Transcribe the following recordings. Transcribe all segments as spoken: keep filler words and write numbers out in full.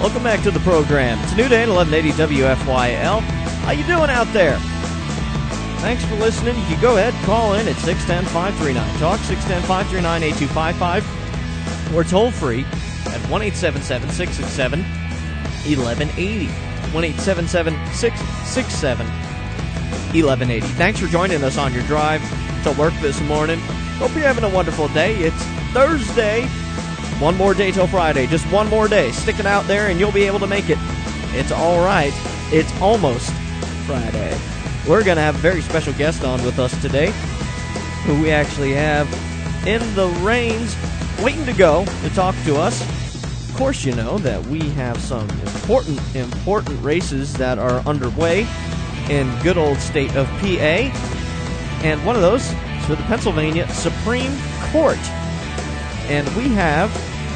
Welcome back to the program. It's a new day at eleven eighty W F Y L. How you doing out there? Thanks for listening. You can go ahead and call in at six one zero, five three nine, talk, six one zero, five three nine, eight two five five. We're toll free at one eight seven seven, six six seven, one one eight zero. one eight seven seven, six six seven, one one eight zero. Thanks for joining us on your drive to work this morning. Hope you're having a wonderful day. It's Thursday. One more day till Friday. Just one more day. Stick it out there and you'll be able to make it. It's all right. It's almost Friday. We're going to have a very special guest on with us today, who we actually have in the reins, waiting to go to talk to us. Of course, you know that we have some important, important races that are underway in good old state of P A. And one of those is for the Pennsylvania Supreme Court. And we have,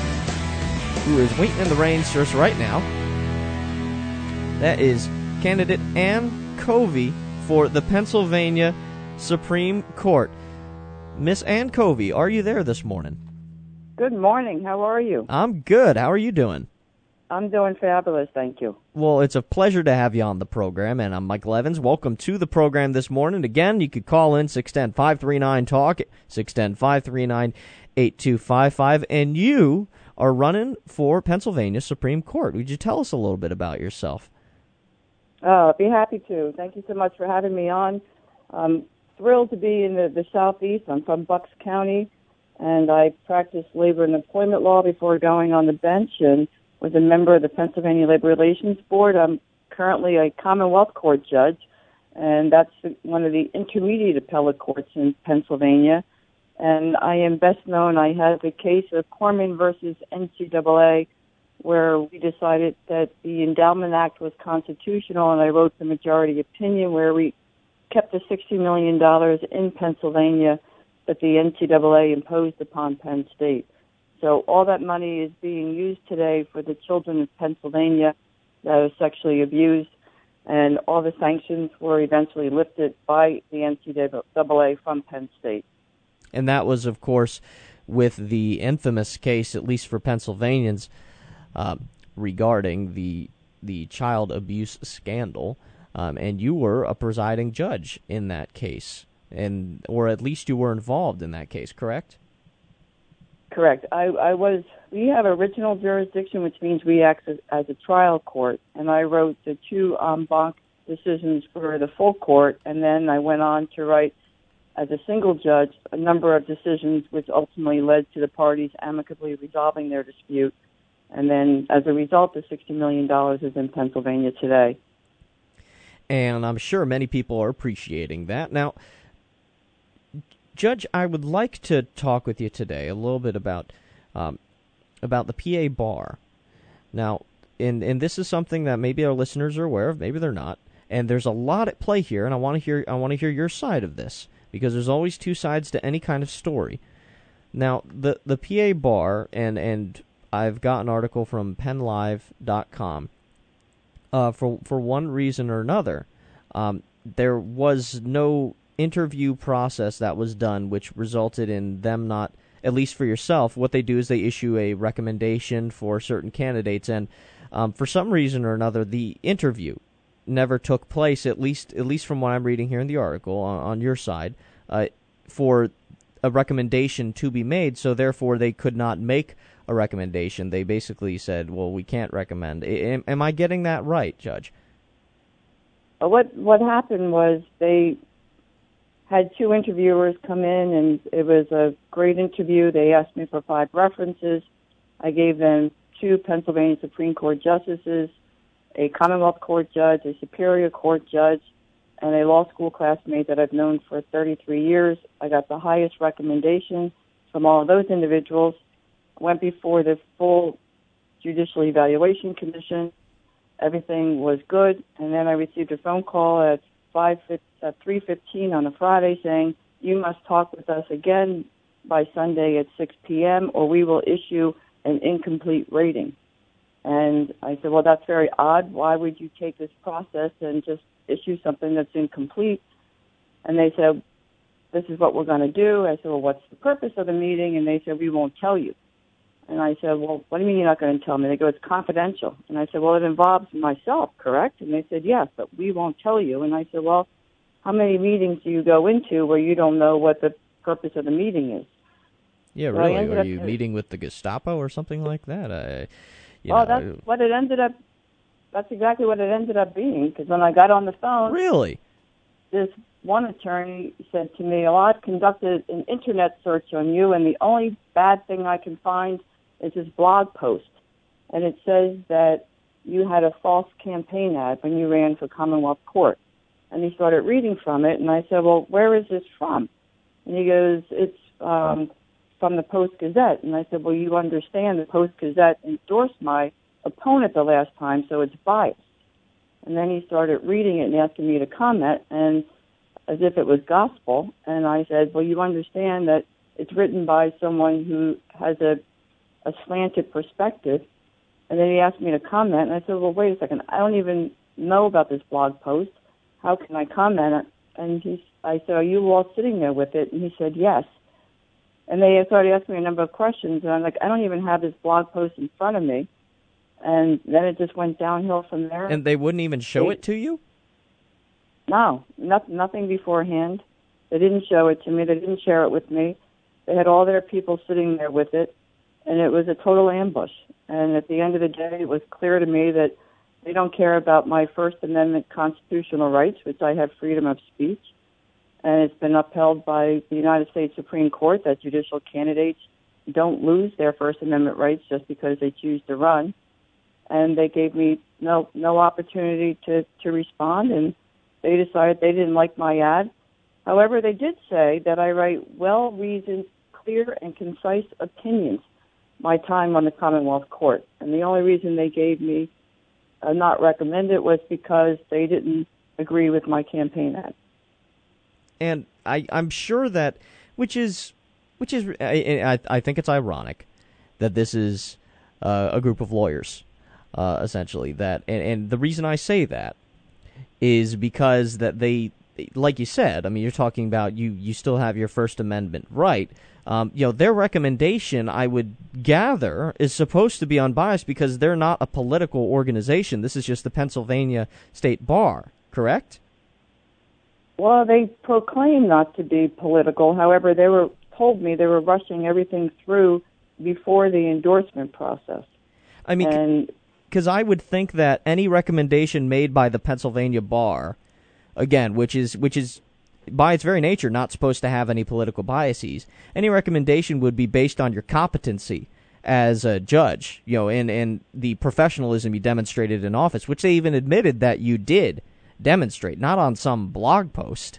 who is waiting in the reins for us right now, that is candidate Ann Covey for the Pennsylvania Supreme Court. Miss Ann Covey, are you there this morning? Good morning. How are you? I'm good. How are you doing? I'm doing fabulous, thank you. Well, it's a pleasure to have you on the program, and I'm Michael Evans. Welcome to the program this morning. Again, you could call in six one zero, five three nine, talk, six one zero, five three nine, eight two five five, and you are running for Pennsylvania Supreme Court. Would you tell us a little bit about yourself? Oh, I'd be happy to. Thank you so much for having me on. I'm thrilled to be in the, the Southeast. I'm from Bucks County, and I practiced labor and employment law before going on the bench and was a member of the Pennsylvania Labor Relations Board. I'm currently a Commonwealth Court judge, and that's one of the intermediate appellate courts in Pennsylvania. And I am best known, I had the case of Corman versus N C double A, where we decided that the Endowment Act was constitutional, and I wrote the majority opinion where we kept the sixty million dollars in Pennsylvania that the N C double A imposed upon Penn State. So all that money is being used today for the children of Pennsylvania that are sexually abused, and all the sanctions were eventually lifted by the N C double A from Penn State. And that was, of course, with the infamous case, at least for Pennsylvanians, uh, regarding the the child abuse scandal, um, and you were a presiding judge in that case, and or at least you were involved in that case, correct? Correct. I, I was. We have original jurisdiction, which means we act as, as a trial court, and I wrote the two en banc decisions for the full court, and then I went on to write, as a single judge, a number of decisions which ultimately led to the parties amicably resolving their dispute. And then, as a result, the sixty million dollars is in Pennsylvania today. And I'm sure many people are appreciating that. Now, Judge, I would like to talk with you today a little bit about um, about the P A bar. Now, and, and this is something that maybe our listeners are aware of, maybe they're not. And there's a lot at play here, and I want to hear I want to hear your side of this, because there's always two sides to any kind of story. Now, the the P A bar, and and I've got an article from penn live dot com. Uh, for for one reason or another, um, there was no interview process that was done, which resulted in them not, at least for yourself, what they do is they issue a recommendation for certain candidates, and um, for some reason or another, the interview never took place, at least at least from what I'm reading here in the article on, on your side, uh, for a recommendation to be made, so therefore they could not make a recommendation. They basically said, well, we can't recommend. Am, am I getting that right, Judge? What what happened was they had two interviewers come in, and it was a great interview. They asked me for five references. I gave them two Pennsylvania Supreme Court justices, a Commonwealth Court judge, a Superior Court judge, and a law school classmate that I've known for thirty-three years. I got the highest recommendation from all of those individuals. Went before the full Judicial Evaluation Commission. Everything was good, and then I received a phone call at five at three fifteen on a Friday saying, you must talk with us again by Sunday at six p.m. or we will issue an incomplete rating. And I said, well, that's very odd. Why would you take this process and just issue something that's incomplete? And they said, this is what we're going to do. I said, well, what's the purpose of the meeting? And they said, we won't tell you. And I said, well, what do you mean you're not going to tell me? They go, it's confidential. And I said, well, it involves myself, correct? And they said, yes, but we won't tell you. And I said, well, how many meetings do you go into where you don't know what the purpose of the meeting is? Yeah, so really? Were you to, meeting with the Gestapo or something like that? I, you well, know, that's what it ended up, that's exactly what it ended up being, because when I got on the phone... Really? This one attorney said to me, well, I've conducted an internet search on you, and the only bad thing I can find is this blog post. And it says that you had a false campaign ad when you ran for Commonwealth Court. And he started reading from it, and I said, well, where is this from? And he goes, it's um, from the Post-Gazette. And I said, well, you understand the Post-Gazette endorsed my opponent the last time, so it's biased. And then he started reading it and asking me to comment, and as if it was gospel. And I said, well, you understand that it's written by someone who has a, a slanted perspective. And then he asked me to comment, and I said, well, wait a second. I don't even know about this blog post. How can I comment? And he, I said, are you all sitting there with it? And he said, yes. And they started asking me a number of questions, and I'm like, I don't even have this blog post in front of me. And then it just went downhill from there. And they wouldn't even show they, it to you? No, not, nothing beforehand. They didn't show it to me. They didn't share it with me. They had all their people sitting there with it, and it was a total ambush. And at the end of the day, it was clear to me that they don't care about my First Amendment constitutional rights, which I have freedom of speech. And it's been upheld by the United States Supreme Court that judicial candidates don't lose their First Amendment rights just because they choose to run. And they gave me no no opportunity to, to respond, and they decided they didn't like my ad. However, they did say that I write well-reasoned, clear, and concise opinions my time on the Commonwealth Court. And the only reason they gave me a not recommend it was because they didn't agree with my campaign ad. And I, I'm sure that, which is, which is, I, I think it's ironic that this is uh, a group of lawyers, uh, essentially. That, and, and the reason I say that is because that they, like you said, I mean, you're talking about you, you still have your First Amendment right. Um, you know, their recommendation, I would gather, is supposed to be unbiased because they're not a political organization. This is just the Pennsylvania State Bar, correct? Well, they proclaim not to be political. However, they were told me they were rushing everything through before the endorsement process. I mean, because I would think that any recommendation made by the Pennsylvania Bar, again, which is which is by its very nature not supposed to have any political biases, any recommendation would be based on your competency as a judge, you know, and, and the professionalism you demonstrated in office, which they even admitted that you did demonstrate, not on some blog post.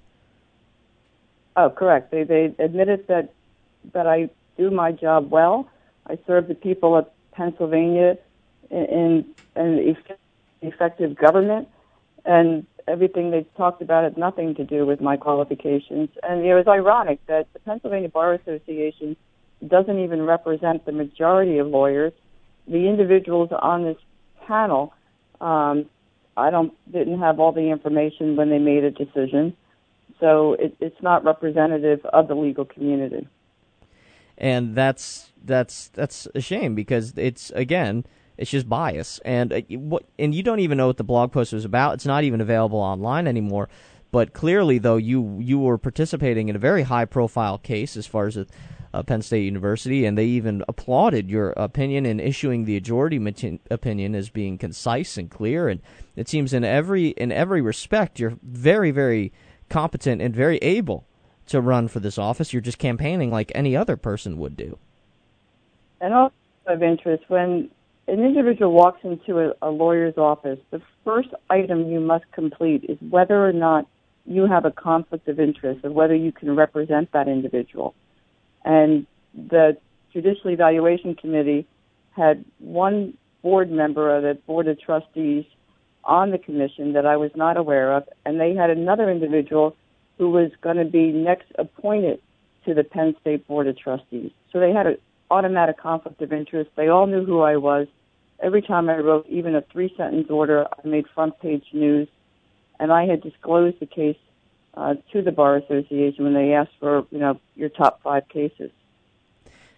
Oh, correct. They they admitted that that I do my job well. I serve the people of Pennsylvania in an effective government, and everything they talked about had nothing to do with my qualifications. And it was ironic that the Pennsylvania Bar Association doesn't even represent the majority of lawyers. The individuals on this panel, um, I don't didn't have all the information when they made a decision, so it, it's not representative of the legal community. And that's that's that's a shame because it's again. It's just bias, and uh, what, and you don't even know what the blog post was about. It's not even available online anymore. But clearly, though, you you were participating in a very high-profile case as far as uh, uh, Penn State University, and they even applauded your opinion in issuing the majority mati- opinion as being concise and clear. And it seems in every in every respect, you're very, very competent and very able to run for this office. You're just campaigning like any other person would do. And also of interest, when an individual walks into a, a lawyer's office, the first item you must complete is whether or not you have a conflict of interest, or whether you can represent that individual. And the Judicial Evaluation Committee had one board member of the Board of Trustees on the commission that I was not aware of, and they had another individual who was going to be next appointed to the Penn State Board of Trustees. So they had a automatic conflict of interest. They all knew who I was. Every time I wrote even a three-sentence order, I made front-page news, and I had disclosed the case uh, to the Bar Association when they asked for, you know, your top five cases.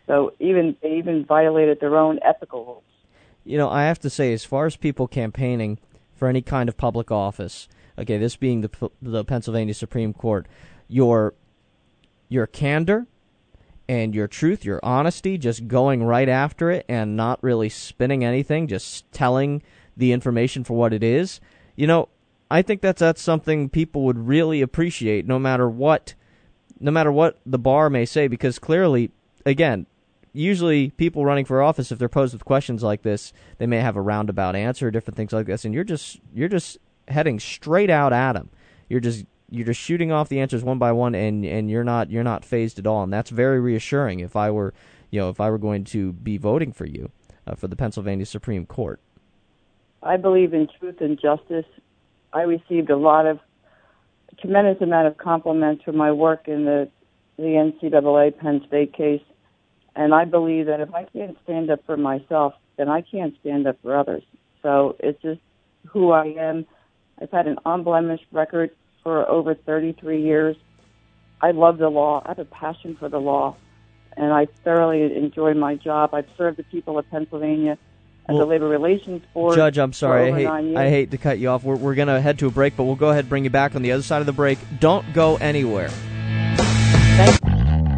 So even they even violated their own ethical rules. You know, I have to say, as far as people campaigning for any kind of public office, okay, this being the the Pennsylvania Supreme Court, your your candor and your truth, your honesty, just going right after it and not really spinning anything, just telling the information for what it is, you know, I think that's that's something people would really appreciate, no matter what, no matter what the bar may say, because clearly, again, usually people running for office, if they're posed with questions like this, they may have a roundabout answer, different things like this, and you're just you're just heading straight out at them. You're just you're just shooting off the answers one by one, and and you're not you're not fazed at all, and that's very reassuring. If I were, you know, if I were going to be voting for you uh, for the Pennsylvania Supreme Court, I believe in truth and justice. I received a lot of, a tremendous amount of compliments for my work in the the N C double A Penn State case, and I believe that if I can't stand up for myself, then I can't stand up for others. So it's just who I am. I've had an unblemished record for over thirty-three years. I love the law. I have a passion for the law, and I thoroughly enjoy my job. I've served the people of Pennsylvania as well, a labor relations board. Judge, I'm sorry. I hate, I hate to cut you off. We're, we're going to head to a break, but we'll go ahead and bring you back on the other side of the break. Don't go anywhere. Thank you.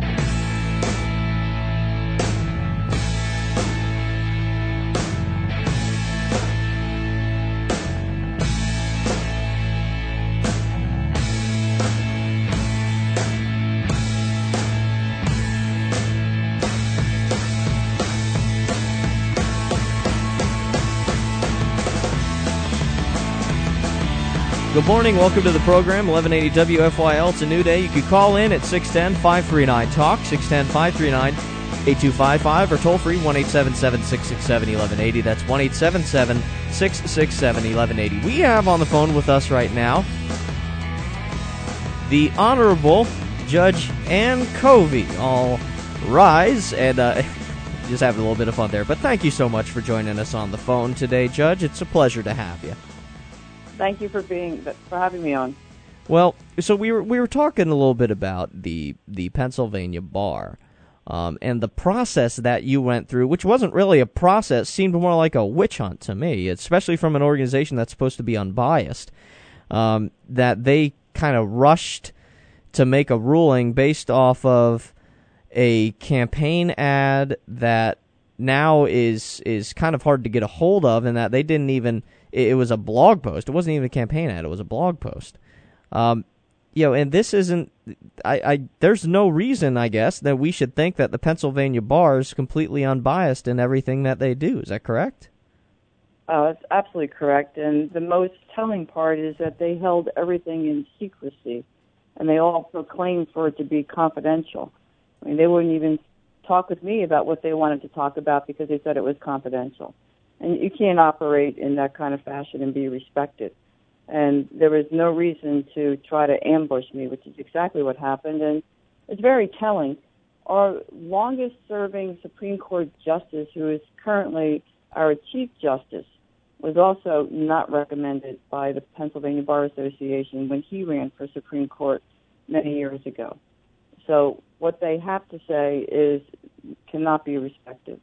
Good morning. Welcome to the program, eleven eighty W F Y L. It's a new day. You can call in at six one zero, five three nine, talk, six one zero, five three nine, eight two five five, or toll free, one eight seven seven, six six seven, one one eight zero. That's one eight seven seven, six six seven, one one eight zero. We have on the phone with us right now the Honorable Judge Ann Covey. All rise, and uh, just having a little bit of fun there. But thank you so much for joining us on the phone today, Judge. It's a pleasure to have you. Thank you for being for having me on. Well, so we were we were talking a little bit about the the Pennsylvania bar, um, and the process that you went through, which wasn't really a process, seemed more like a witch hunt to me, especially from an organization that's supposed to be unbiased. Um, that they kind of rushed to make a ruling based off of a campaign ad that now is is kind of hard to get a hold of, and that they didn't even. It was a blog post. It wasn't even a campaign ad. It was a blog post. Um, you know, and this isn't. I, I. There's no reason, I guess, that we should think that the Pennsylvania bar is completely unbiased in everything that they do. Is that correct? Oh, that's absolutely correct. And the most telling part is that they held everything in secrecy, and they all proclaimed for it to be confidential. I mean, they wouldn't even talk with me about what they wanted to talk about because they said it was confidential. And you can't operate in that kind of fashion and be respected. And there was no reason to try to ambush me, which is exactly what happened. And it's very telling. Our longest-serving Supreme Court justice, who is currently our Chief Justice, was also not recommended by the Pennsylvania Bar Association when he ran for Supreme Court many years ago. So what they have to say is cannot be respected.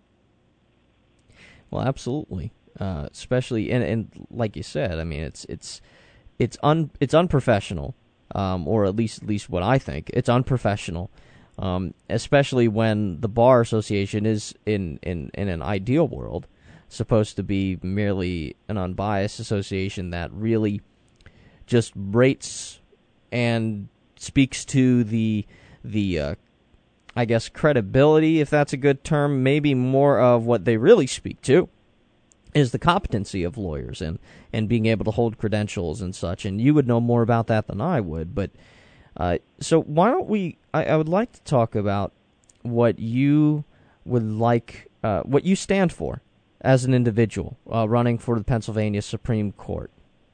Well, absolutely, uh, especially and, and like you said, I mean, it's it's it's un it's unprofessional, um, or at least at least what I think, it's unprofessional, um, especially when the Bar Association is in, in, in an ideal world supposed to be merely an unbiased association that really just rates and speaks to the the uh, I guess credibility, if that's a good term, maybe more of what they really speak to is the competency of lawyers and, and being able to hold credentials and such. And you would know more about that than I would. But uh, so why don't we? I, I would like to talk about what you would like, uh, what you stand for as an individual uh, running for the Pennsylvania Supreme Court.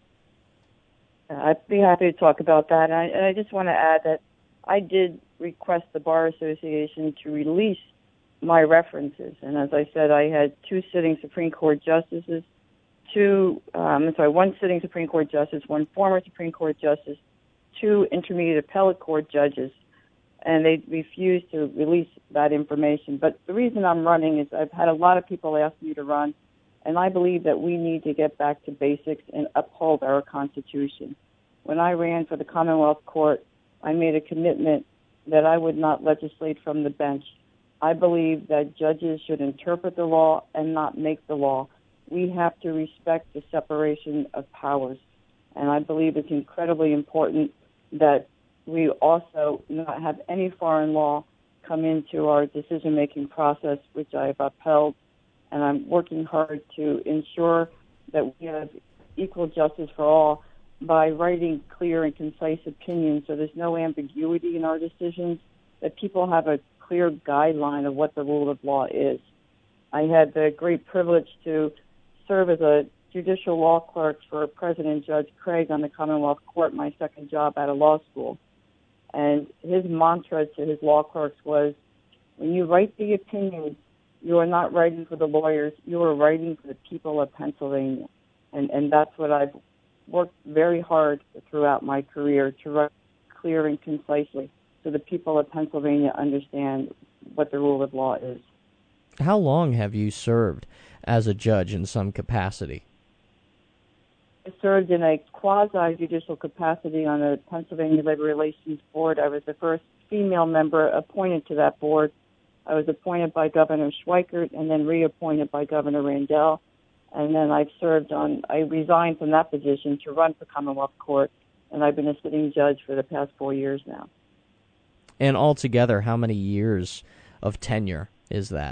I'd be happy to talk about that. And I, and I just want to add that I did request the Bar Association to release my references. And as I said, I had two sitting Supreme Court justices, two, um, I'm sorry, one sitting Supreme Court justice, one former Supreme Court justice, two intermediate appellate court judges, and they refuse to release that information. But the reason I'm running is I've had a lot of people ask me to run, and I believe that we need to get back to basics and uphold our Constitution. When I ran for the Commonwealth Court, I made a commitment that I would not legislate from the bench. I believe that judges should interpret the law and not make the law. We have to respect the separation of powers. And I believe it's incredibly important that we also not have any foreign law come into our decision-making process, which I have upheld. And I'm working hard to ensure that we have equal justice for all by writing clear and concise opinions so there's no ambiguity in our decisions, that people have a clear guideline of what the rule of law is. I had the great privilege to serve as a judicial law clerk for President Judge Craig on the Commonwealth Court, my second job out of law school. And his mantra to his law clerks was, when you write the opinion, you are not writing for the lawyers, you are writing for the people of Pennsylvania. And, and that's what I've worked very hard throughout my career, to write clear and concisely so the people of Pennsylvania understand what the rule of law is. How long have you served as a judge in some capacity? I served in a quasi-judicial capacity on the Pennsylvania Labor Relations Board. I was the first female member appointed to that board. I was appointed by Governor Schweikert and then reappointed by Governor Randall. And then I've served on, I resigned from that position to run for Commonwealth Court, and I've been a sitting judge for the past four years now. And altogether, how many years of tenure is that?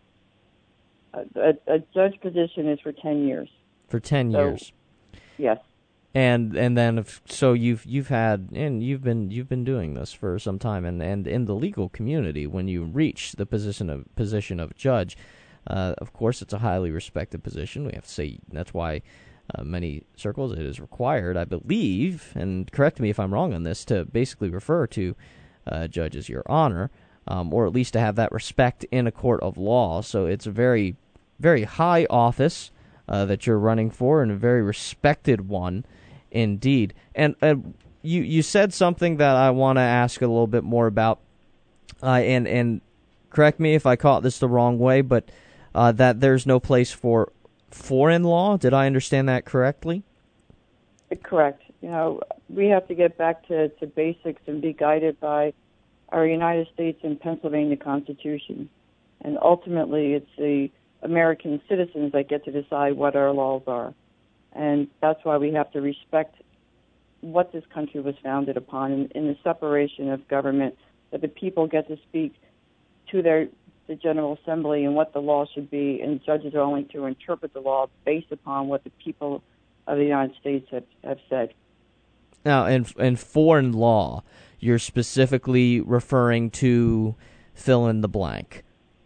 A, a, a judge position is for ten years. For ten so, years. Yes. And and then if, so you've you've had and you've been you've been doing this for some time, and, and in the legal community, when you reach the position of position of judge, uh, of course it's a highly respected position. We have to say that's why uh, many circles it is required, I believe, and correct me if I'm wrong on this, to basically refer to uh, judges Your Honor, um, or at least to have that respect in a court of law. So it's a very very high office uh, that you're running for, and a very respected one. Indeed. And uh, you you said something that I want to ask a little bit more about, uh, and, and correct me if I caught this the wrong way, but uh, that there's no place for foreign law. Did I understand that correctly? Correct. You know, we have to get back to, to basics and be guided by our United States and Pennsylvania Constitution. And ultimately, it's the American citizens that get to decide what our laws are. And that's why we have to respect what this country was founded upon in, in the separation of government, that the people get to speak to their the General Assembly and what the law should be, and judges are only to interpret the law based upon what the people of the United States have, have said. Now, in, in foreign law, you're specifically referring to fill in the blank.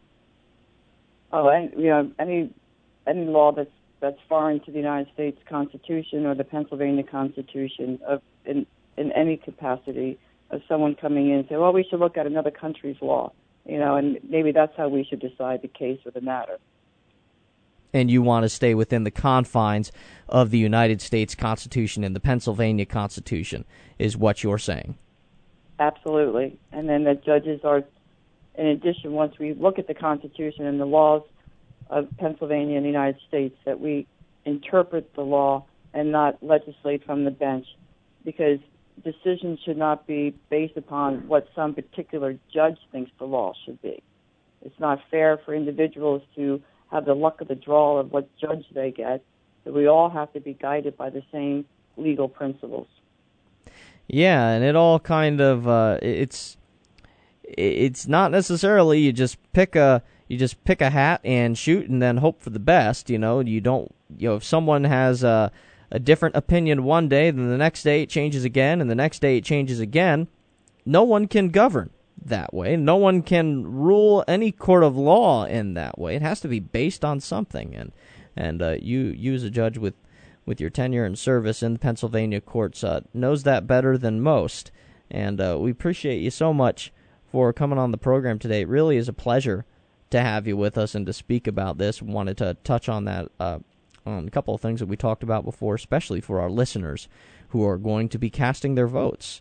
Oh, any, you know, any any law that's that's foreign to the United States Constitution or the Pennsylvania Constitution, of in in any capacity, of someone coming in and say, well, we should look at another country's law, you know, and maybe that's how we should decide the case or the matter. And you want to stay within the confines of the United States Constitution and the Pennsylvania Constitution, is what you're saying. Absolutely. And then the judges are, in addition, once we look at the Constitution and the laws of Pennsylvania and the United States, that we interpret the law and not legislate from the bench, because decisions should not be based upon what some particular judge thinks the law should be. It's not fair for individuals to have the luck of the draw of what judge they get, so we all have to be guided by the same legal principles. Yeah, and it all kind of, uh, it's it's not necessarily you just pick a you just pick a hat and shoot and then hope for the best. You know, you don't, you know, if someone has a, a different opinion one day, then the next day it changes again, and the next day it changes again. No one can govern that way. No one can rule any court of law in that way. It has to be based on something. And and uh, you, you as a judge with, with your tenure and service in the Pennsylvania courts uh, knows that better than most. And uh, we appreciate you so much for coming on the program today. It really is a pleasure to have you with us and to speak about this. Wanted to touch on that, uh, on a couple of things that we talked about before, especially for our listeners who are going to be casting their votes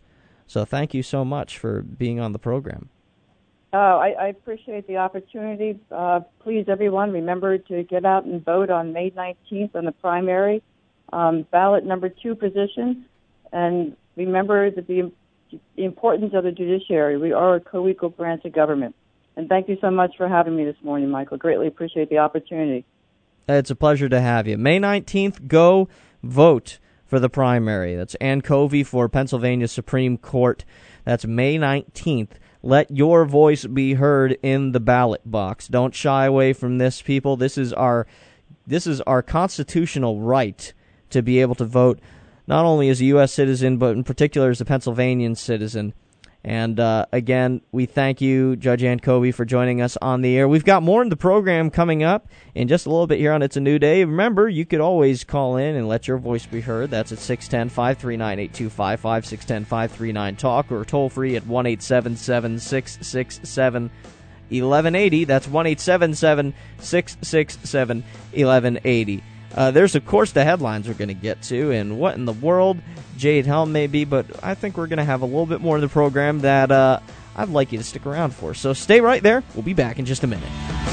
So thank you so much for being on the program. Uh, I, I appreciate the opportunity. Uh, please, everyone, remember to get out and vote on May nineteenth on the primary, um, ballot number two position. And remember that the, the importance of the judiciary. We are a co-equal branch of government. And thank you so much for having me this morning, Michael. Greatly appreciate the opportunity. It's a pleasure to have you. May nineteenth, go vote for the primary. That's Ann Covey for Pennsylvania Supreme Court. That's May nineteenth. Let your voice be heard in the ballot box. Don't shy away from this, people. This is our this is our constitutional right to be able to vote, not only as a U S citizen, but in particular as a Pennsylvanian citizen. And uh, again, we thank you, Judge Ann Covey, for joining us on the air. We've got more in the program coming up in just a little bit here on It's a New Day. Remember, you could always call in and let your voice be heard. That's at six one zero, five three nine, eight two five five, six one zero, five three nine, talk, or toll free at one eight seven seven, six six seven, one one eight zero. That's one eight seven seven, six six seven, one one eight zero. Uh, there's, of course, the headlines we're going to get to, and what in the world Jade Helm may be, but I think we're going to have a little bit more of the program that uh, I'd like you to stick around for. So stay right there. We'll be back in just a minute.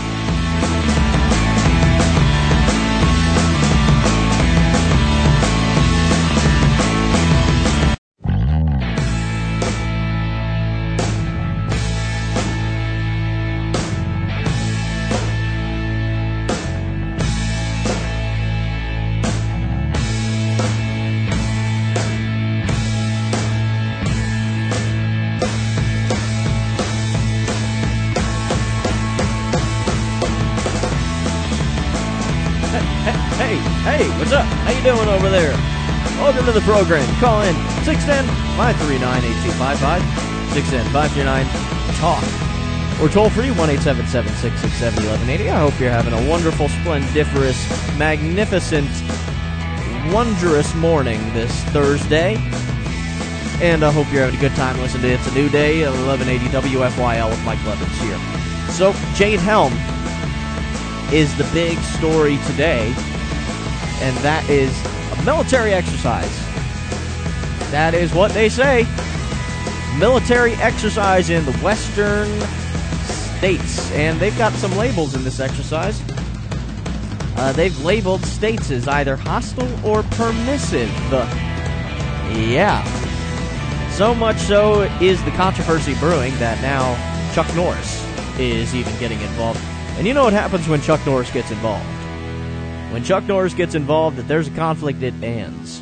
What's up? How you doing over there? Welcome to the program. Call in six one zero, five three nine, eight two five five, six one zero, five three nine, talk, or toll free one eight seven seven, six six seven, one one eight zero. I hope you're having a wonderful, splendiferous, magnificent, wondrous morning this Thursday. And I hope you're having a good time listening to It's a New Day, eleven eighty W F Y L with Mike Levins here. So, Jade Helm is the big story today. And that is a military exercise. That is what they say. Military exercise in the western states. And they've got some labels in this exercise. Uh, they've labeled states as either hostile or permissive. Yeah. So much so is the controversy brewing that now Chuck Norris is even getting involved. And you know what happens when Chuck Norris gets involved. When Chuck Norris gets involved, if there's a conflict, it ends.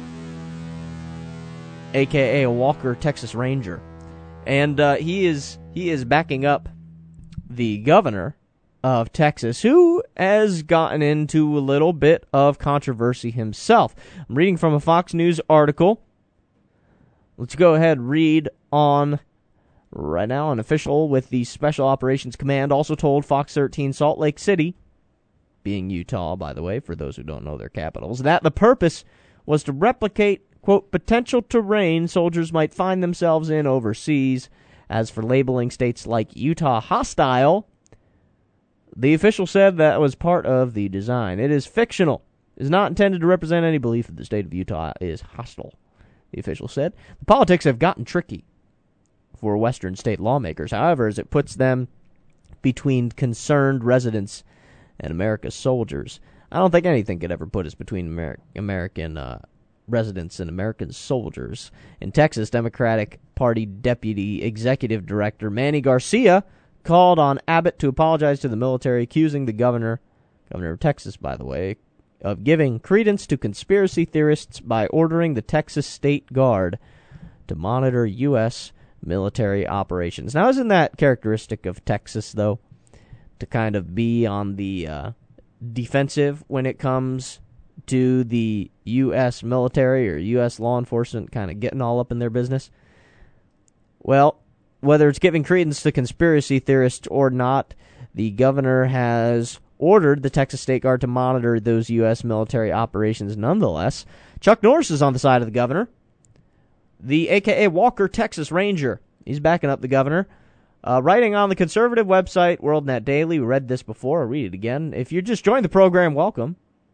A K A a Walker Texas Ranger. And uh, he is he is backing up the governor of Texas, who has gotten into a little bit of controversy himself. I'm reading from a Fox News article. Let's go ahead and read on right now. An official with the Special Operations Command also told Fox thirteen Salt Lake City, being Utah, by the way, for those who don't know their capitals, that the purpose was to replicate, quote, potential terrain soldiers might find themselves in overseas. As for labeling states like Utah hostile, the official said that was part of the design. It is fictional. It is not intended to represent any belief that the state of Utah is hostile, the official said. The politics have gotten tricky for Western state lawmakers, however, as it puts them between concerned residents and America's soldiers. I don't think anything could ever put us between Amer- American uh, residents and American soldiers. In Texas, Democratic Party Deputy Executive Director Manny Garcia called on Abbott to apologize to the military, accusing the governor, governor of Texas, by the way, of giving credence to conspiracy theorists by ordering the Texas State Guard to monitor U S military operations. Now, isn't that characteristic of Texas, though? To kind of be on the uh, defensive when it comes to the U S military or U S law enforcement kind of getting all up in their business? Well, whether it's giving credence to conspiracy theorists or not, the governor has ordered the Texas State Guard to monitor those U S military operations nonetheless. Chuck Norris is on the side of the governor. The A K A Walker Texas Ranger, he's backing up the governor. Uh, writing on the conservative website, WorldNet Daily, we read this before, I'll read it again. If you just joined the program, welcome.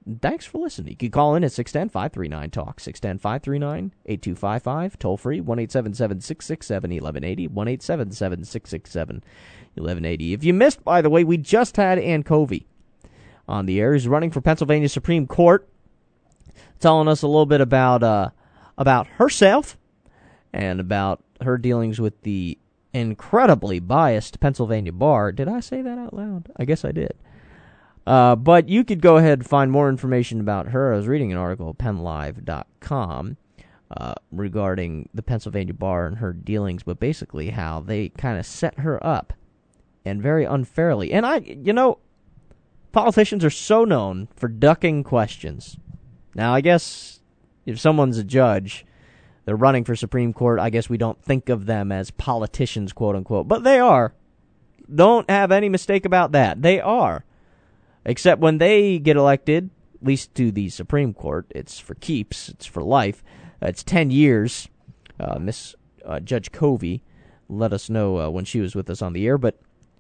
thanks for listening. You can call in at six one zero, five three nine, talk, six one zero, five three nine, eight two five five, toll free, one eight seven seven, six six seven, one one eight zero, one eight seven seven, six six seven, one one eight zero. If you missed, by the way, we just had Ann Covey on the air. He's running for Pennsylvania Supreme Court, telling us a little bit about uh, about herself and about her dealings with the incredibly biased Pennsylvania bar. Did I say that out loud? I guess I did. Uh, but you could go ahead and find more information about her. I was reading an article at penn live dot com uh, regarding the Pennsylvania bar and her dealings, but basically how they kind of set her up, and very unfairly. And I, you know, politicians are so known for ducking questions. Now, I guess if someone's a judge, they're running for Supreme Court, I guess we don't think of them as politicians, quote unquote. But they are. Don't have any mistake about that. They are. Except when they get elected, at least to the Supreme Court, it's for keeps, it's for life. Uh, it's ten years. Uh, Miss uh, Judge Covey let us know uh, when she was with us on the air. But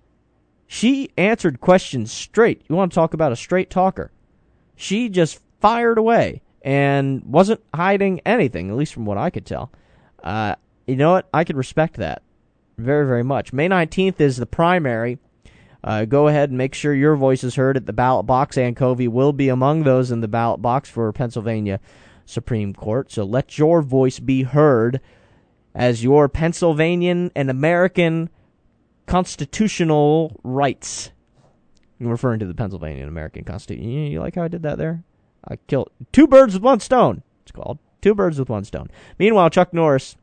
she answered questions straight. You want to talk about a straight talker? She just fired away and wasn't hiding anything, at least from what I could tell. Uh, you know what? I could respect that very, very much. May nineteenth is the primary. Uh, go ahead and make sure your voice is heard at the ballot box. Ann Covey will be among those in the ballot box for Pennsylvania Supreme Court. So let your voice be heard as your Pennsylvanian and American constitutional rights. I'm referring to the Pennsylvania and American Constitution. You, you like how I did that there? I killed two birds with one stone. It's called two birds with one stone. Meanwhile, Chuck Norris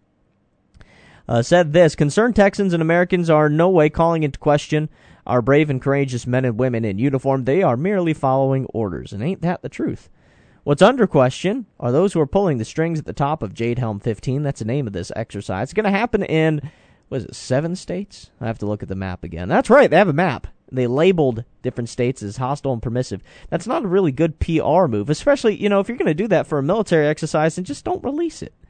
uh, said this: concerned Texans and Americans are in no way calling into question our brave and courageous men and women in uniform. They are merely following orders, and ain't that the truth? What's under question are those who are pulling the strings at the top of Jade Helm fifteen. That's the name of this exercise. It's going to happen in, what is it, seven states? I have to look at the map again. That's right, they have a map. They labeled different states as hostile and permissive. That's not a really good P R move, especially, you know, if you're going to do that for a military exercise, then just don't release it.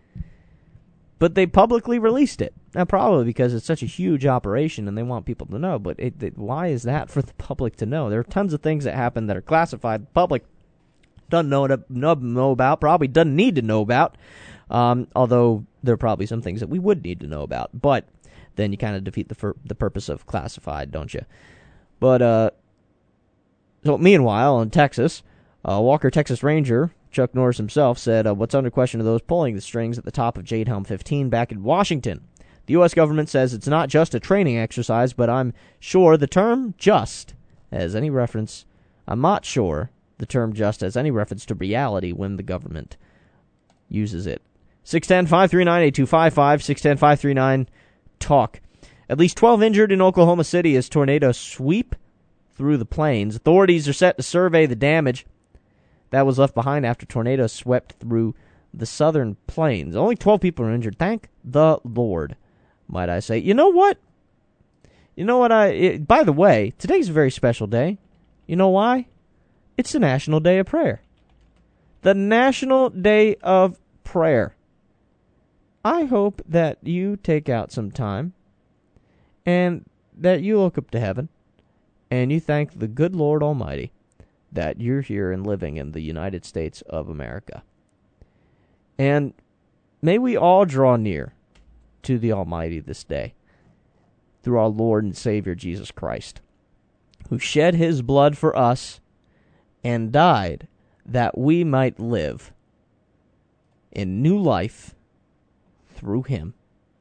But they publicly released it. Now, probably because it's such a huge operation and they want people to know. But it, it, why is that for the public to know? There are tons of things that happen that are classified. The public doesn't know, to, know, know about, probably doesn't need to know about. Um, although there are probably some things that we would need to know about. But then you kind of defeat the fir- the purpose of classified, don't you? But, uh, so meanwhile, in Texas, uh, Walker Texas Ranger Chuck Norris himself said, uh, what's under question are those pulling the strings at the top of Jade Helm fifteen back in Washington. The U S government says it's not just a training exercise, but I'm sure the term just has any reference, I'm not sure the term just has any reference to reality when the government uses it. six one zero, five three nine, eight two five five, six one zero, five three nine, talk. At least twelve injured in Oklahoma City as tornadoes sweep through the plains. Authorities are set to survey the damage that was left behind after tornadoes swept through the southern plains. Only twelve people are injured. Thank the Lord, might I say. You know what? You know what? I. It, by the way, today's a very special day. You know why? It's the National Day of Prayer. The National Day of Prayer. I hope that you take out some time and that you look up to heaven and you thank the good Lord Almighty that you're here and living in the United States of America. And may we all draw near to the Almighty this day through our Lord and Savior Jesus Christ, who shed his blood for us and died that we might live in new life through him.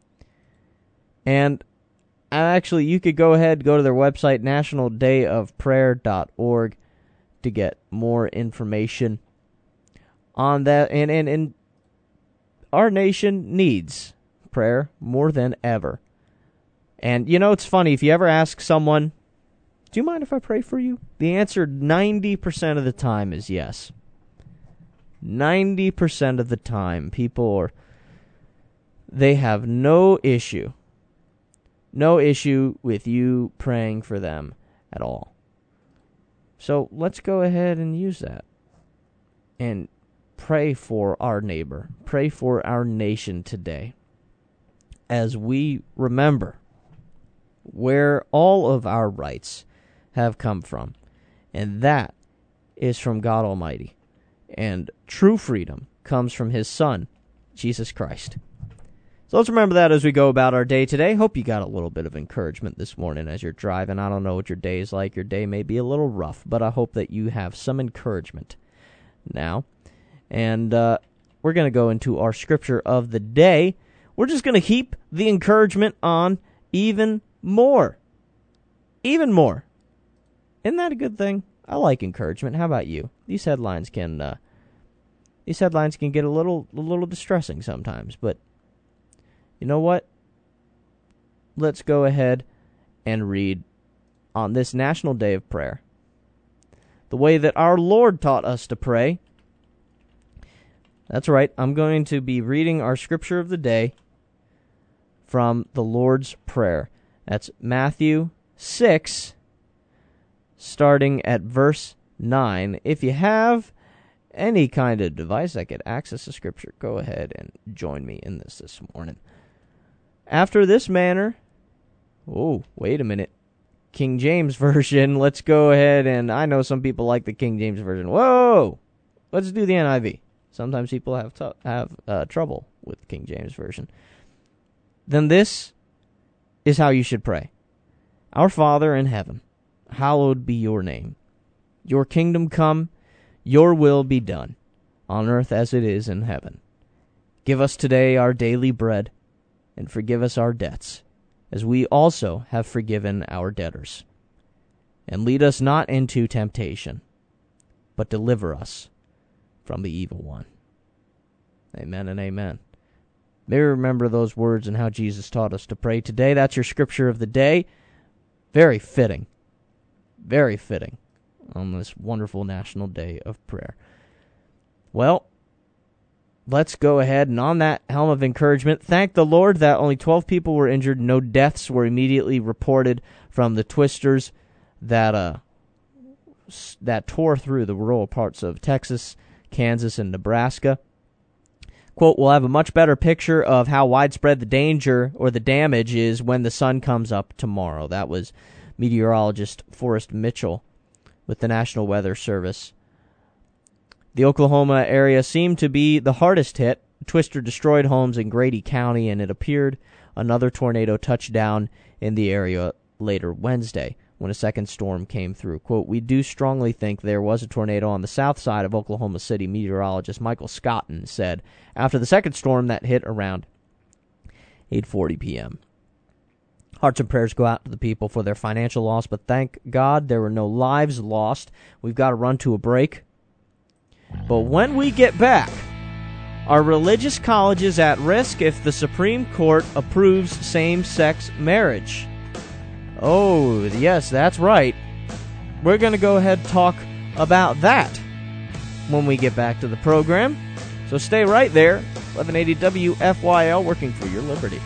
And actually, you could go ahead and go to their website, national day of prayer dot org, to get more information on that. And, and, and our nation needs prayer more than ever. And, you know, it's funny, if you ever ask someone, do you mind if I pray for you? The answer ninety percent of the time is yes. ninety percent of the time, people are, they have no issue, no issue with you praying for them at all. So let's go ahead and use that and pray for our neighbor, pray for our nation today as we remember where all of our rights have come from, and that is from God Almighty. And true freedom comes from his Son, Jesus Christ. So let's remember that as we go about our day today. Hope you got a little bit of encouragement this morning as you're driving. I don't know what your day is like. Your day may be a little rough, but I hope that you have some encouragement now. And uh, we're going to go into our scripture of the day. We're just going to heap the encouragement on even more. Even more. Isn't that a good thing? I like encouragement. How about you? These headlines can uh, these headlines can get a little a little distressing sometimes, but you know what? Let's go ahead and read on this National Day of Prayer the way that our Lord taught us to pray. That's right. I'm going to be reading our scripture of the day from the Lord's Prayer. That's Matthew six, starting at verse nine. If you have any kind of device that could access the scripture, go ahead and join me in this this morning. After this manner, oh, wait a minute, King James Version, let's go ahead and, I know some people like the King James Version. Whoa, let's do the N I V. Sometimes people have t- have uh, trouble with King James Version. Then this is how you should pray. Our Father in heaven, hallowed be your name. Your kingdom come, your will be done, on earth as it is in heaven. Give us today our daily bread, and forgive us our debts, as we also have forgiven our debtors. And lead us not into temptation, but deliver us from the evil one. Amen and amen. May we remember those words and how Jesus taught us to pray today. That's your scripture of the day. Very fitting. Very fitting on this wonderful National Day of Prayer. Well, let's go ahead and on that helm of encouragement, thank the Lord that only twelve people were injured. No deaths were immediately reported from the twisters that uh that tore through the rural parts of Texas, Kansas, and Nebraska. Quote, we'll have a much better picture of how widespread the danger or the damage is when the sun comes up tomorrow. That was meteorologist Forrest Mitchell with the National Weather Service. The Oklahoma area seemed to be the hardest hit. The twister destroyed homes in Grady County, and it appeared another tornado touched down in the area later Wednesday when a second storm came through. Quote, we do strongly think there was a tornado on the south side of Oklahoma City, meteorologist Michael Scotton said after the second storm that hit around eight forty p.m. Hearts and prayers go out to the people for their financial loss, but thank God there were no lives lost. We've got to run to a break. But when we get back, are religious colleges at risk if the Supreme Court approves same-sex marriage? Oh, yes, that's right. We're going to go ahead and talk about that when we get back to the program. So stay right there. eleven eighty W F Y L, working for your liberty.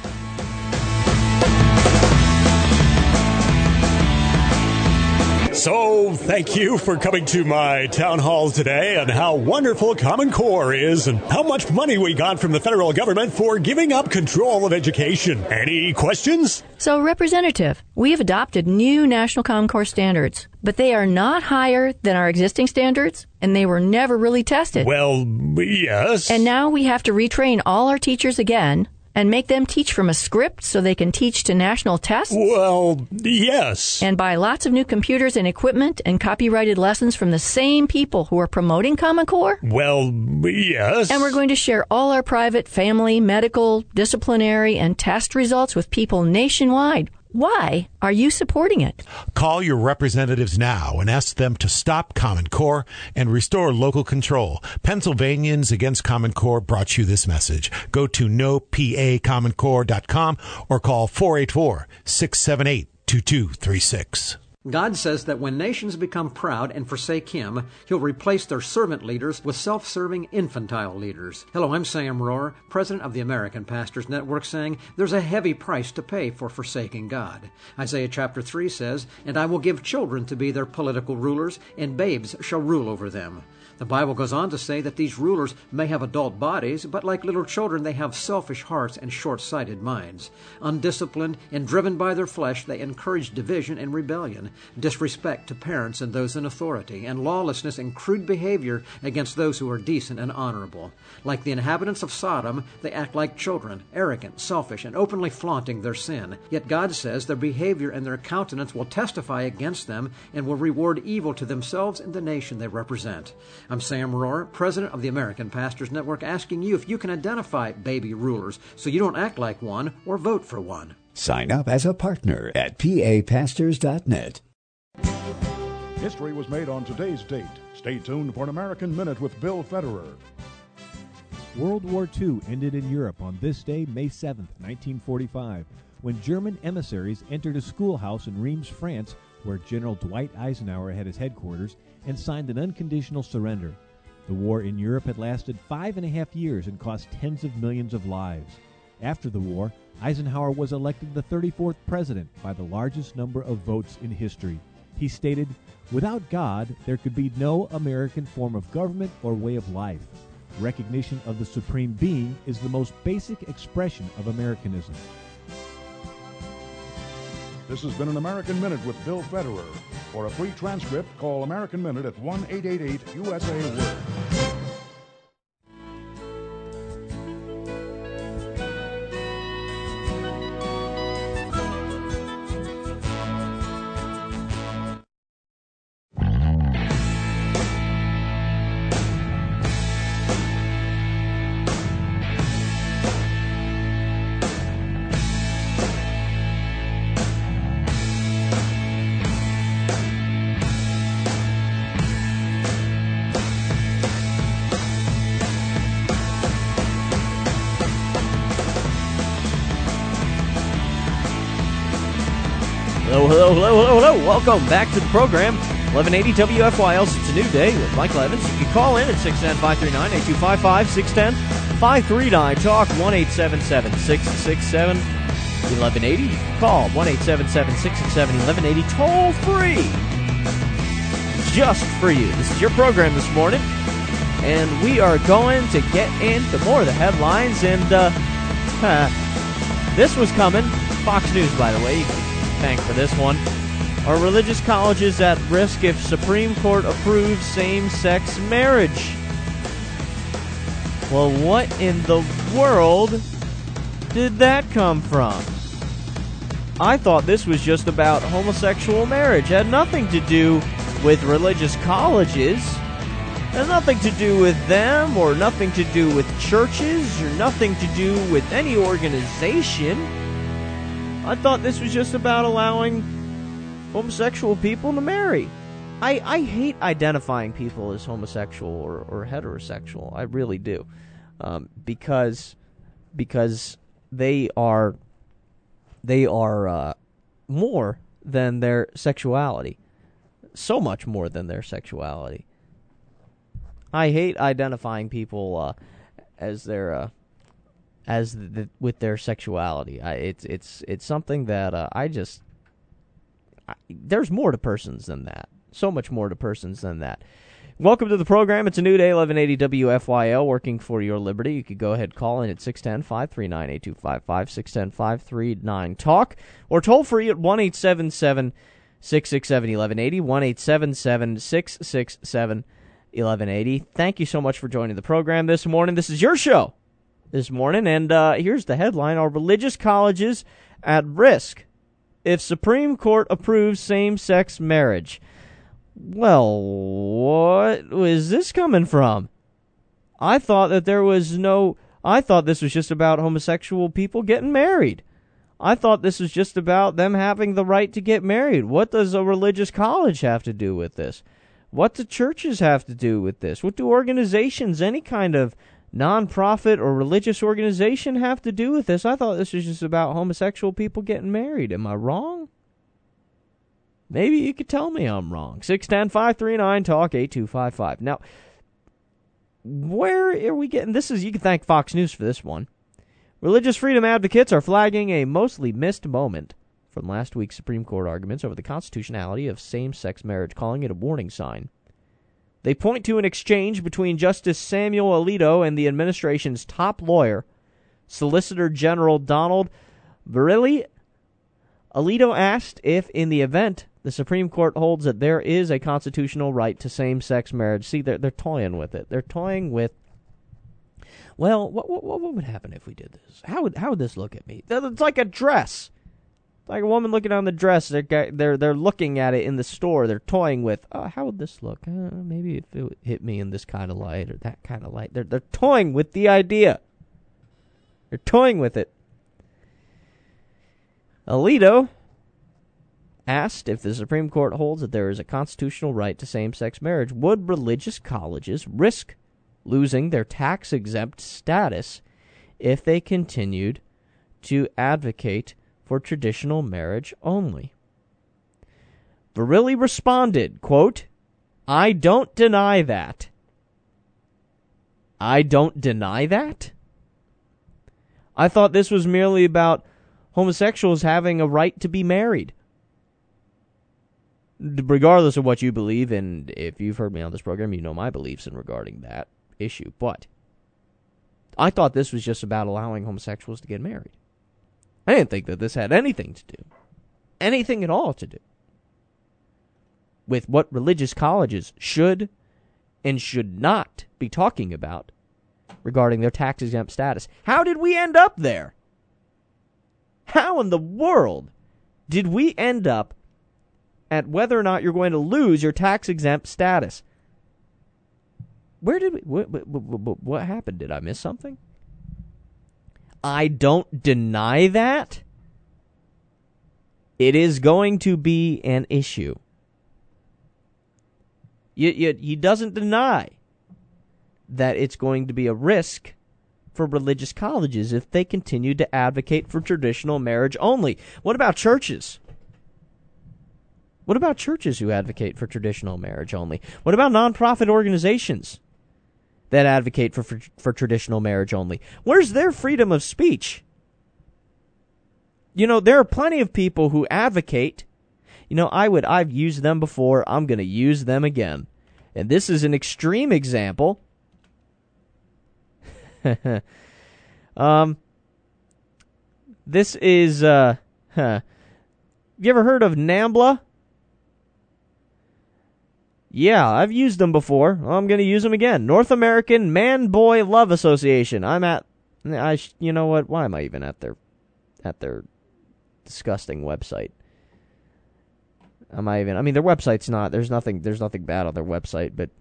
So, thank you for coming to my town hall today and how wonderful Common Core is and how much money we got from the federal government for giving up control of education. Any questions? So, Representative, we have adopted new National Common Core standards, but they are not higher than our existing standards, and they were never really tested. Well, yes. And now we have to retrain all our teachers again and make them teach from a script so they can teach to national tests? Well, yes. And buy lots of new computers and equipment and copyrighted lessons from the same people who are promoting Common Core? Well, yes. And we're going to share all our private, family, medical, disciplinary, and test results with people nationwide. Why are you supporting it? Call your representatives now and ask them to stop Common Core and restore local control. Pennsylvanians Against Common Core brought you this message. Go to no p a common core dot com or call four eight four, six seven eight, two two three six. God says that when nations become proud and forsake Him, He'll replace their servant leaders with self-serving infantile leaders. Hello, I'm Sam Rohrer, president of the American Pastors Network, saying there's a heavy price to pay for forsaking God. Isaiah chapter three says, and I will give children to be their political rulers, and babes shall rule over them. The Bible goes on to say that these rulers may have adult bodies, but like little children, they have selfish hearts and short-sighted minds. Undisciplined and driven by their flesh, they encourage division and rebellion, disrespect to parents and those in authority, and lawlessness and crude behavior against those who are decent and honorable. Like the inhabitants of Sodom, they act like children, arrogant, selfish, and openly flaunting their sin. Yet God says their behavior and their countenance will testify against them and will reward evil to themselves and the nation they represent. I'm Sam Rohrer, president of the American Pastors Network, asking you if you can identify baby rulers so you don't act like one or vote for one. Sign up as a partner at p a pastors dot net. History was made on today's date. Stay tuned for an American Minute with Bill Federer. World War Two ended in Europe on this day, May seventh, nineteen forty-five, when German emissaries entered a schoolhouse in Reims, France, where General Dwight Eisenhower had his headquarters, and signed an unconditional surrender. The war in Europe had lasted five and a half years and cost tens of millions of lives. After the war, Eisenhower was elected the thirty-fourth president by the largest number of votes in history. He stated, "Without God, there could be no American form of government or way of life. Recognition of the Supreme Being is the most basic expression of Americanism." This has been an American Minute with Bill Federer. For a free transcript, call American Minute at one eight eight eight U S A Word. Hello, hello, hello, hello, hello. Welcome back to the program. eleven eighty W F Y L. It's a new day with Michael Evans. You can call in at six one zero, five three nine, eight two five five, six one zero, five three nine, talk, one eight seven seven, six six seven, eleven eighty. You can call one eight seven seven, six six seven, eleven eighty, toll free. Just for you. This is your program this morning, and we are going to get into more of the headlines, and uh, huh, this was coming. Fox News, by the way. You can thank for this one. Are religious colleges at risk if Supreme Court approves same-sex marriage? Well, what in the world did that come from? I thought this was just about homosexual marriage. It had nothing to do with religious colleges. It had nothing to do with them, or nothing to do with churches, or nothing to do with any organization. I thought this was just about allowing homosexual people to marry. I, I hate identifying people as homosexual or, or heterosexual. I really do. Um, because because they are they are uh, more than their sexuality. So much more than their sexuality. I hate identifying people uh, as their uh, as the, the, with their sexuality. I, it's it's it's something that uh, I just I, there's more to persons than that. So much more to persons than that. Welcome to the program. It's a new day, eleven eighty W F Y L, working for your liberty. You could go ahead and call in at six one zero, five three nine, eight two five five, six one zero, five three nine, talk, or toll free at one eight seven seven, six six seven, eleven eighty, one eight seven seven, six six seven, eleven eighty. Thank you so much for joining the program this morning. This is your show this morning, and uh, here's the headline. Are religious colleges at risk if Supreme Court approves same-sex marriage? Well, what was this coming from? I thought that there was no... I thought this was just about homosexual people getting married. I thought this was just about them having the right to get married. What does a religious college have to do with this? What do churches have to do with this? What do organizations, any kind of non-profit or religious organization, have to do with this? I thought this was just about homosexual people getting married. Am I wrong? Maybe you could tell me I'm wrong. six one zero, five three nine, talk, eight two five five. Now, where are we getting this? Is you can thank Fox News for this one. Religious freedom advocates are flagging a mostly missed moment from last week's Supreme Court arguments over the constitutionality of same-sex marriage, calling it a warning sign. They point to an exchange between Justice Samuel Alito and the administration's top lawyer, Solicitor General Donald Verrilli. Alito asked if, in the event the Supreme Court holds that there is a constitutional right to same-sex marriage. See, they're, they're toying with it. They're toying with, well, what, what what would happen if we did this? How would how would this look at me? It's like a dress. It's like a woman looking on the dress. They're they're they're looking at it in the store. They're toying with, oh, how would this look? Uh, maybe if it would hit me in this kind of light or that kind of light. They're they're toying with the idea. They're toying with it. Alito asked if the Supreme Court holds that there is a constitutional right to same-sex marriage, would religious colleges risk losing their tax-exempt status if they continued to advocate for traditional marriage only? Verrilli responded, quote, I don't deny that. I don't deny that? I thought this was merely about homosexuals having a right to be married. Regardless of what you believe, and if you've heard me on this program, you know my beliefs in regarding that issue. But I thought this was just about allowing homosexuals to get married. I didn't think that this had anything to do, anything at all to do, with what religious colleges should and should not be talking about regarding their tax-exempt status. How did we end up there? How in the world did we end up at whether or not you're going to lose your tax-exempt status? Where did we... What, what, what, what happened? Did I miss something? I don't deny that. It is going to be an issue. You, you, he doesn't deny that it's going to be a risk for religious colleges if they continue to advocate for traditional marriage only. What about churches? What about churches who advocate for traditional marriage only? What about nonprofit organizations that advocate for, for, for traditional marriage only? Where's their freedom of speech? You know, there are plenty of people who advocate. You know, I would, I've used them before. I'm going to use them again. And this is an extreme example. um, this is, uh, huh. You ever heard of NAMBLA? Yeah, I've used them before. I'm going to use them again. North American Man-Boy Love Association. I'm at, I, you know what? Why am I even at their, at their disgusting website? Am I even, I mean, their website's not, there's nothing, there's nothing bad on their website, but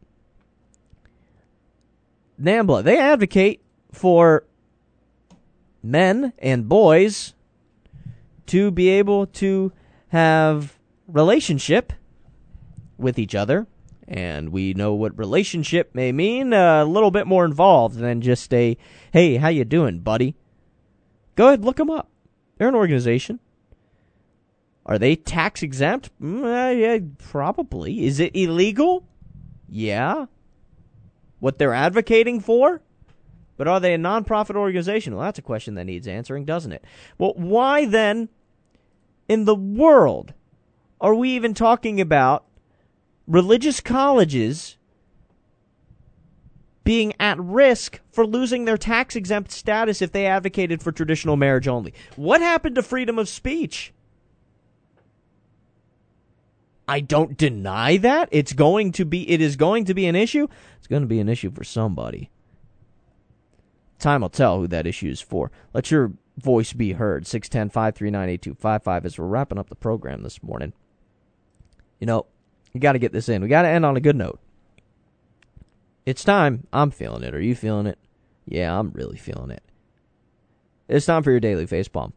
NAMBLA, they advocate for men and boys to be able to have relationship with each other. And we know what relationship may mean, uh, a little bit more involved than just a, hey, how you doing, buddy? Go ahead, look them up. They're an organization. Are they tax exempt? Mm, uh, yeah, probably. Is it illegal? Yeah. What they're advocating for? But are they a nonprofit organization? Well, that's a question that needs answering, doesn't it? Well, why then in the world are we even talking about religious colleges being at risk for losing their tax-exempt status if they advocated for traditional marriage only? What happened to freedom of speech? I don't deny that. It's going to be, it is going to be an issue. It's going to be an issue for somebody. Time will tell who that issue is for. Let your voice be heard. six one zero, five three nine, eight two five five as we're wrapping up the program this morning. You know, you got to get this in. We got to end on a good note. It's time. I'm feeling it. Are you feeling it? Yeah, I'm really feeling it. It's time for your daily facepalm.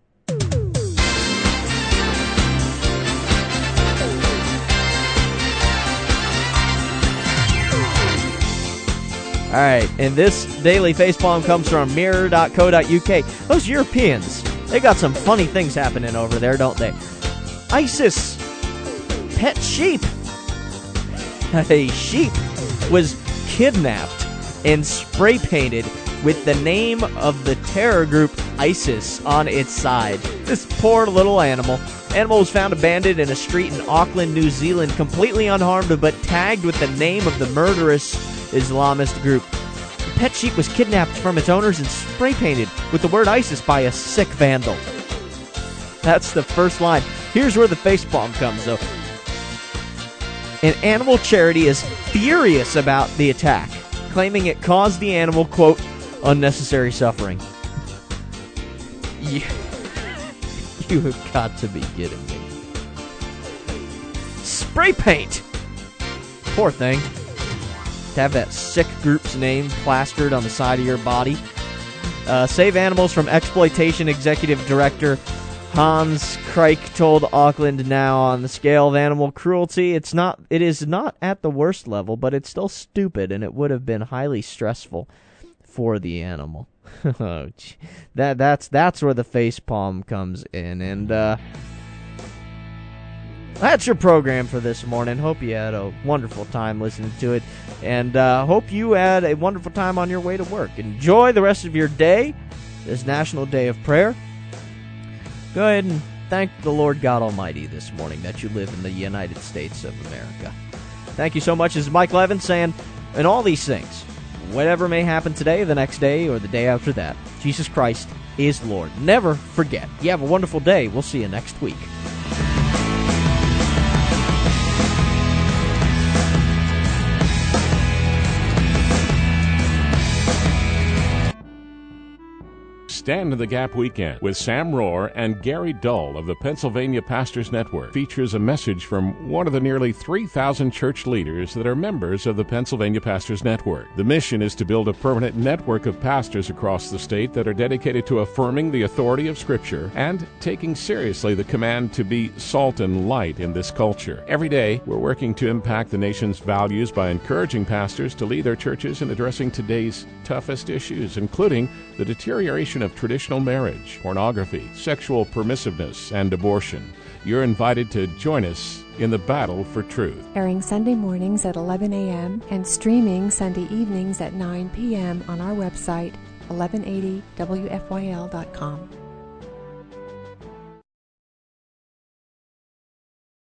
All right, and this daily facepalm comes from mirror dot co dot U K. Those Europeans, they got some funny things happening over there, don't they? ISIS pet sheep. A sheep was kidnapped and spray painted with the name of the terror group ISIS on its side. This poor little animal. Animal was found abandoned in a street in Auckland, New Zealand, completely unharmed but tagged with the name of the murderous Islamist group. The pet sheep was kidnapped from its owners and spray painted with the word ISIS by a sick vandal. That's the first line. Here's where the facepalm comes, though. An animal charity is furious about the attack, claiming it caused the animal, quote, unnecessary suffering. You, you have got to be kidding me. Spray paint! Poor thing. To have that sick group's name plastered on the side of your body. Uh, Save Animals from Exploitation Executive Director Hans Kreik told Auckland Now, on the scale of animal cruelty, it's not, it is not at the worst level, but it's still stupid, and it would have been highly stressful for the animal. Oh, that that's that's where the facepalm comes in, and uh, that's your program for this morning. Hope you had a wonderful time listening to it, and uh, hope you had a wonderful time on your way to work. Enjoy the rest of your day, this National Day of Prayer. Go ahead and thank the Lord God Almighty this morning that you live in the United States of America. Thank you so much. This is Mike Levin saying, in all these things, whatever may happen today, the next day, or the day after that, Jesus Christ is Lord. Never forget. You have a wonderful day. We'll see you next week. Stand in the Gap Weekend with Sam Rohr and Gary Dull of the Pennsylvania Pastors Network features a message from one of the nearly three thousand church leaders that are members of the Pennsylvania Pastors Network. The mission is to build a permanent network of pastors across the state that are dedicated to affirming the authority of Scripture and taking seriously the command to be salt and light in this culture. Every day, we're working to impact the nation's values by encouraging pastors to lead their churches in addressing today's toughest issues, including the deterioration of traditional marriage, pornography, sexual permissiveness, and abortion. You're invited to join us in the battle for truth. Airing Sunday mornings at eleven a.m. and streaming Sunday evenings at nine p.m. on our website, eleven eighty W F Y L dot com.